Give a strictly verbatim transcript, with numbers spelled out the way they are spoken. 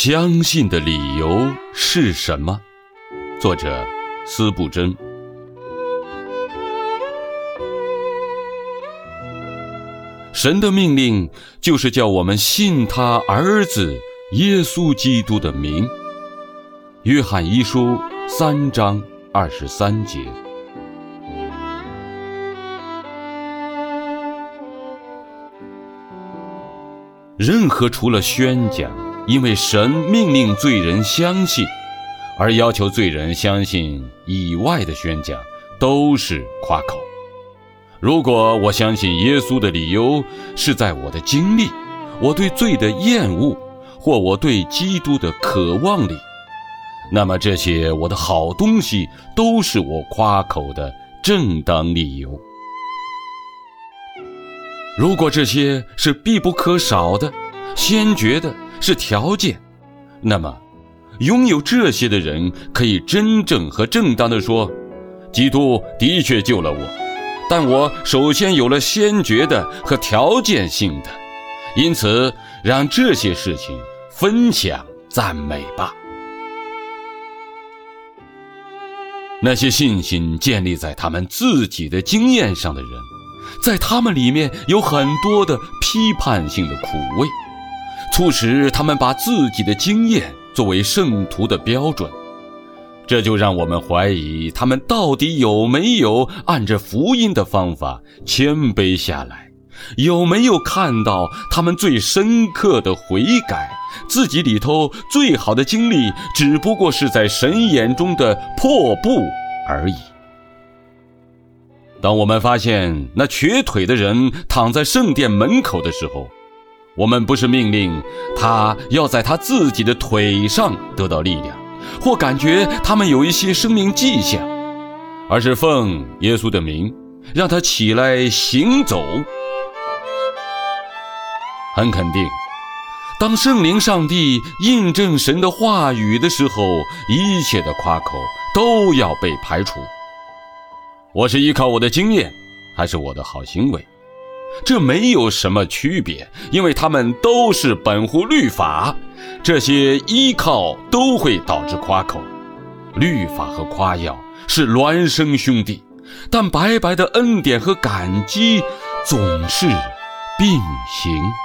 相信的理由是什么？作者司布真。神的命令就是叫我们信他儿子耶稣基督的名。约翰一书三章二十三节。任何除了宣讲因为神命令罪人相信而要求罪人相信以外的宣讲，都是夸口。如果我相信耶稣的理由是在我的经历、我对罪的厌恶或我对基督的渴望里，那么这些我的好东西都是我夸口的正当理由。如果这些是必不可少的、先决的，是条件，那么拥有这些的人可以真正和正当的说，基督的确救了我，但我首先有了先决的和条件性的，因此让这些事情分享赞美吧。那些信心建立在他们自己的经验上的人，在他们里面有很多的批判性的苦味，促使他们把自己的经验作为圣徒的标准。这就让我们怀疑他们到底有没有按着福音的方法谦卑下来，有没有看到他们最深刻的悔改，自己里头最好的经历只不过是在神眼中的破布而已。当我们发现那瘸腿的人躺在圣殿门口的时候，我们不是命令他要在他自己的腿上得到力量，或感觉他们有一些生命迹象，而是奉耶稣的名让他起来行走。很肯定，当圣灵上帝印证神的话语的时候，一切的夸口都要被排除。我是依靠我的经验还是我的好行为，这没有什么区别，因为他们都是本乎律法，这些依靠都会导致夸口。律法和夸耀是孪生兄弟，但白白的恩典和感激总是并行。